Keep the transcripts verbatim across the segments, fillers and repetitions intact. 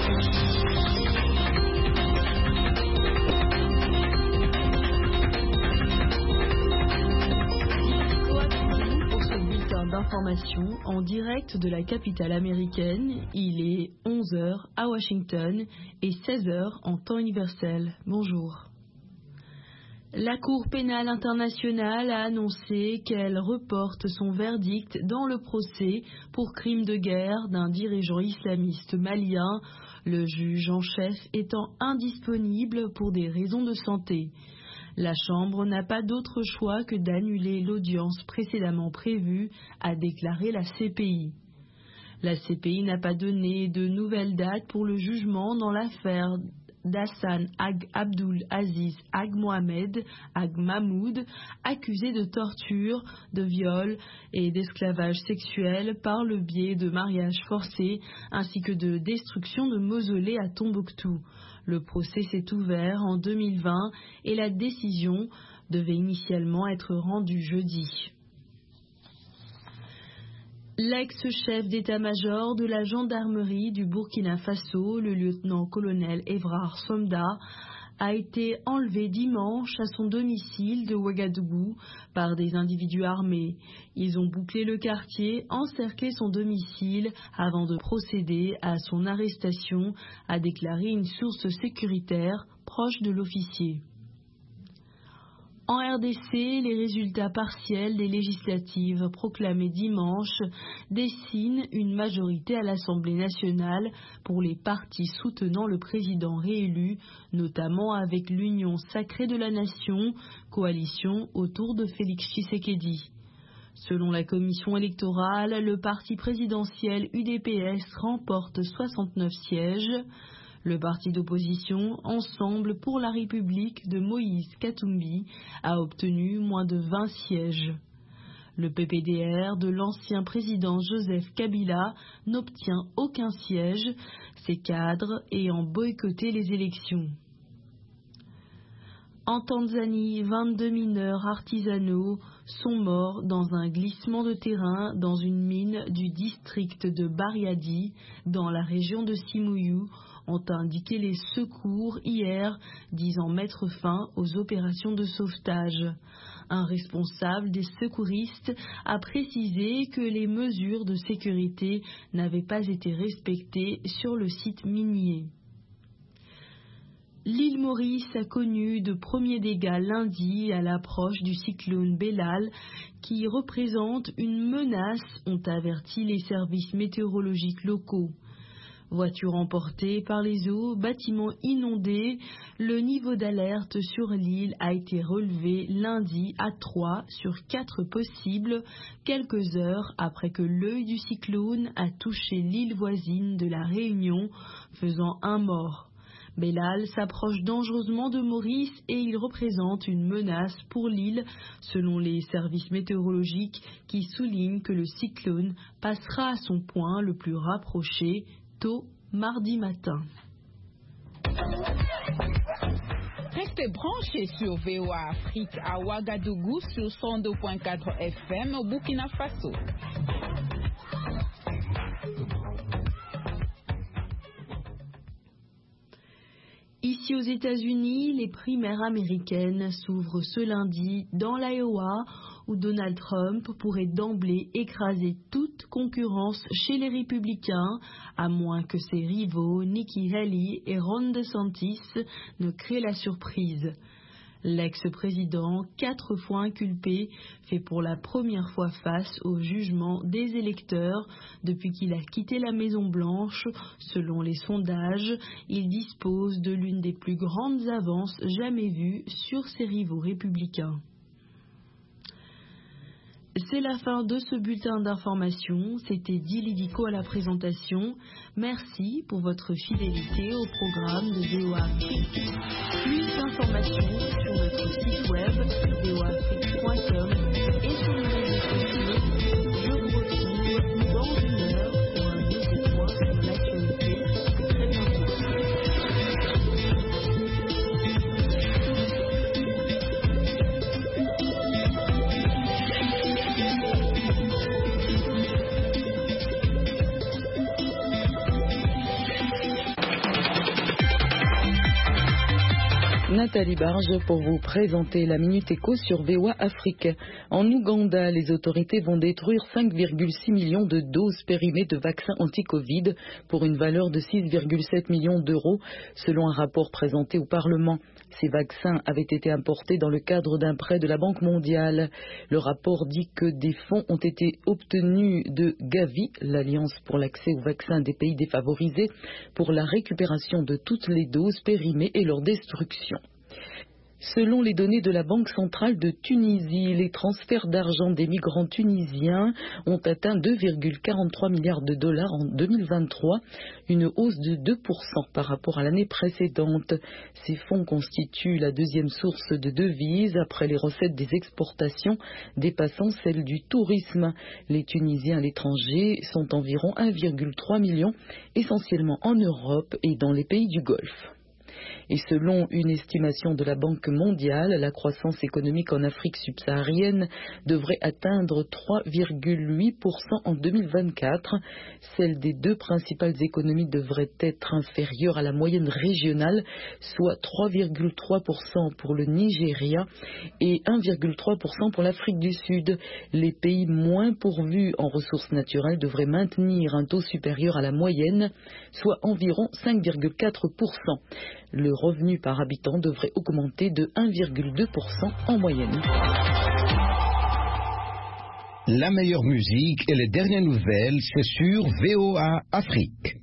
D'information en direct de la capitale américaine. Il est onze heures à Washington et seize heures en temps universel. Bonjour. La Cour pénale internationale a annoncé qu'elle reporte son verdict dans le procès pour crime de guerre d'un dirigeant islamiste malien, le juge en chef étant indisponible pour des raisons de santé. La Chambre n'a pas d'autre choix que d'annuler l'audience précédemment prévue, a déclaré la C P I. La C P I n'a pas donné de nouvelles dates pour le jugement dans l'affaire d'Hassan Ag Abdul Aziz Ag Mohamed Ag Mahmoud, accusé de torture, de viol et d'esclavage sexuel par le biais de mariage forcé, ainsi que de destruction de mausolées à Tombouctou. Le procès s'est ouvert en deux mille vingt et la décision devait initialement être rendue jeudi. L'ex-chef d'état-major de la gendarmerie du Burkina Faso, le lieutenant-colonel Évrard Somda, a été enlevé dimanche à son domicile de Ouagadougou par des individus armés. Ils ont bouclé le quartier, encerclé son domicile avant de procéder à son arrestation, a déclaré une source sécuritaire proche de l'officier. En R D C, les résultats partiels des législatives proclamés dimanche dessinent une majorité à l'Assemblée nationale pour les partis soutenant le président réélu, notamment avec l'Union sacrée de la nation, coalition autour de Félix Tshisekedi. Selon la commission électorale, le parti présidentiel U D P S remporte soixante-neuf sièges. Le parti d'opposition Ensemble pour la République de Moïse Katumbi a obtenu moins de vingt sièges. Le P P D R de l'ancien président Joseph Kabila n'obtient aucun siège, ses cadres ayant boycotté les élections. En Tanzanie, vingt-deux mineurs artisanaux sont morts dans un glissement de terrain dans une mine du district de Bariadi, dans la région de Simiyu, ont indiqué les secours hier, disant mettre fin aux opérations de sauvetage. Un responsable des secouristes a précisé que les mesures de sécurité n'avaient pas été respectées sur le site minier. L'île Maurice a connu de premiers dégâts lundi à l'approche du cyclone Bellal, qui représente une menace, ont averti les services météorologiques locaux. Voitures emportées par les eaux, bâtiments inondés, le niveau d'alerte sur l'île a été relevé lundi à trois sur quatre possibles, quelques heures après que l'œil du cyclone a touché l'île voisine de la Réunion, faisant un mort. Bellal s'approche dangereusement de Maurice et il représente une menace pour l'île, selon les services météorologiques qui soulignent que le cyclone passera à son point le plus rapproché tôt mardi matin. Restez branchés sur V O A Afrique à Ouagadougou sur cent deux point quatre F M au Burkina Faso. Ici aux États-Unis, les primaires américaines s'ouvrent ce lundi dans l'Iowa, où Donald Trump pourrait d'emblée écraser toute concurrence chez les républicains, à moins que ses rivaux Nikki Haley et Ron DeSantis ne créent la surprise. L'ex-président, quatre fois inculpé, fait pour la première fois face au jugement des électeurs depuis qu'il a quitté la Maison-Blanche. Selon les sondages, il dispose de l'une des plus grandes avances jamais vues sur ses rivaux républicains. C'est la fin de ce bulletin d'information. C'était Dili Dico à la présentation. Merci pour votre fidélité au programme de V O A Afrique. Plus d'informations sur notre site web v o a afrique point com et sur les réseaux sociaux. Je vous retrouve dans une heure pour un nouveau point sur l'actualité. Très bientôt. Nathalie Barge pour vous présenter la Minute Éco sur V O A Afrique. En Ouganda, les autorités vont détruire cinq virgule six millions de doses périmées de vaccins anti-Covid pour une valeur de six virgule sept millions d'euros, selon un rapport présenté au Parlement. Ces vaccins avaient été importés dans le cadre d'un prêt de la Banque mondiale. Le rapport dit que des fonds ont été obtenus de Gavi, l'Alliance pour l'accès aux vaccins des pays défavorisés, pour la récupération de toutes les doses périmées et leur destruction. Selon les données de la Banque centrale de Tunisie, les transferts d'argent des migrants tunisiens ont atteint deux virgule quarante-trois milliards de dollars en deux mille vingt-trois, une hausse de deux pour cent par rapport à l'année précédente. Ces fonds constituent la deuxième source de devises après les recettes des exportations dépassant celles du tourisme. Les Tunisiens à l'étranger sont environ un virgule trois million, essentiellement en Europe et dans les pays du Golfe. Et selon une estimation de la Banque mondiale, la croissance économique en Afrique subsaharienne devrait atteindre trois virgule huit pour cent en deux mille vingt-quatre. Celle des deux principales économies devrait être inférieure à la moyenne régionale, soit trois virgule trois pour cent pour le Nigeria et un virgule trois pour cent pour l'Afrique du Sud. Les pays moins pourvus en ressources naturelles devraient maintenir un taux supérieur à la moyenne, soit environ cinq virgule quatre pour cent. Le revenu par habitant devrait augmenter de un virgule deux pour cent en moyenne. La meilleure musique et les dernières nouvelles, c'est sur V O A Afrique.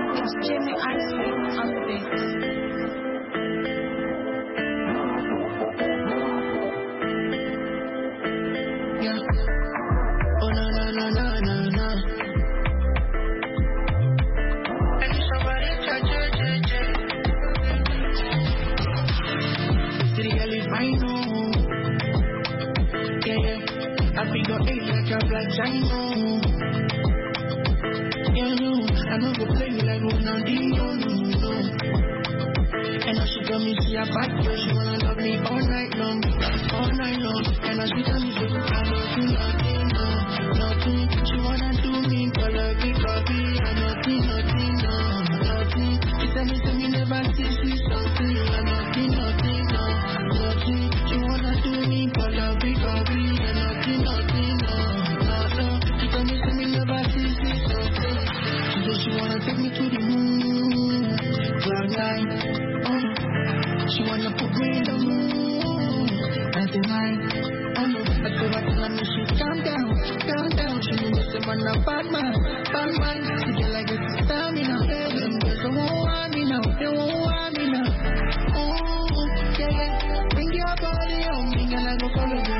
I know go play me like Ronaldinho, no, no. And now she got me see a bad girl, she wanna love me all night long, all night long. And now she tell me so, I don't do nothing, no, nothing. She wanna do me, call her big copy, I nothing, nothing, no, nothing. She tell me, tell me never see, see something, I nothing, nothing, no, nothing. She wanna do me, call her big copy, I nothing, nothing, no, nothing. She tell me, tell me never see, see something. She wanna take me to the moon, cloud nine. Oh, she wanna put me in the moon, ninety-nine. Oh no, I told her to me she calm down, calm down. She knew me say man a bad man, bad man. She get like a stamina. Them girls they won't want me now, they won't want me now. Oh, yeah, yeah. Bring your body on me, girl, I go follow you.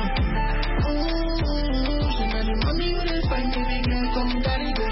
Oh, she got the money with the fine, baby girl, come daddy go.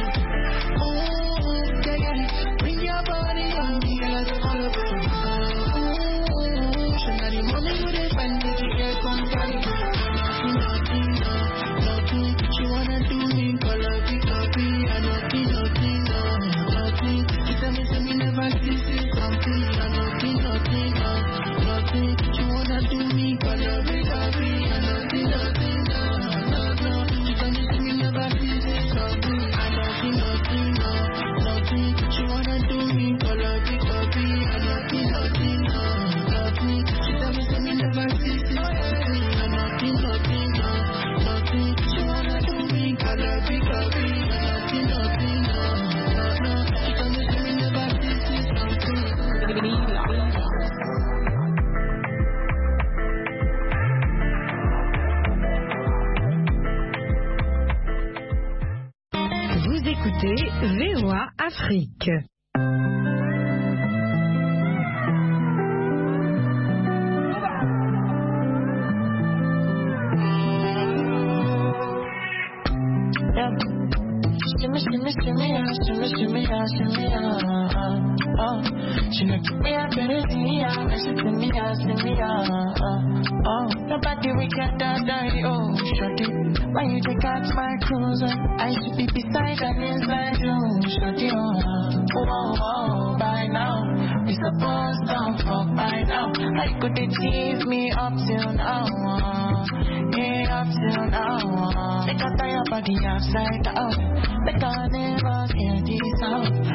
Vous écoutez V O A Afrique. Shimmy, shimmy, shimmy, ah, shimmy, shimmy, ah, shimmy, ah, oh. She look at me, I better see, ah, she see me, ah, see me, ah, oh. Nobody we can die, oh, shorty. Why you take out my cruiser? I should be beside and inside you, shorty, oh. Oh, oh, by now, we supposed to fuck by now. I could achieve me up till now, yeah, up till now. Make a tie your body upside down. Make a never hear this out.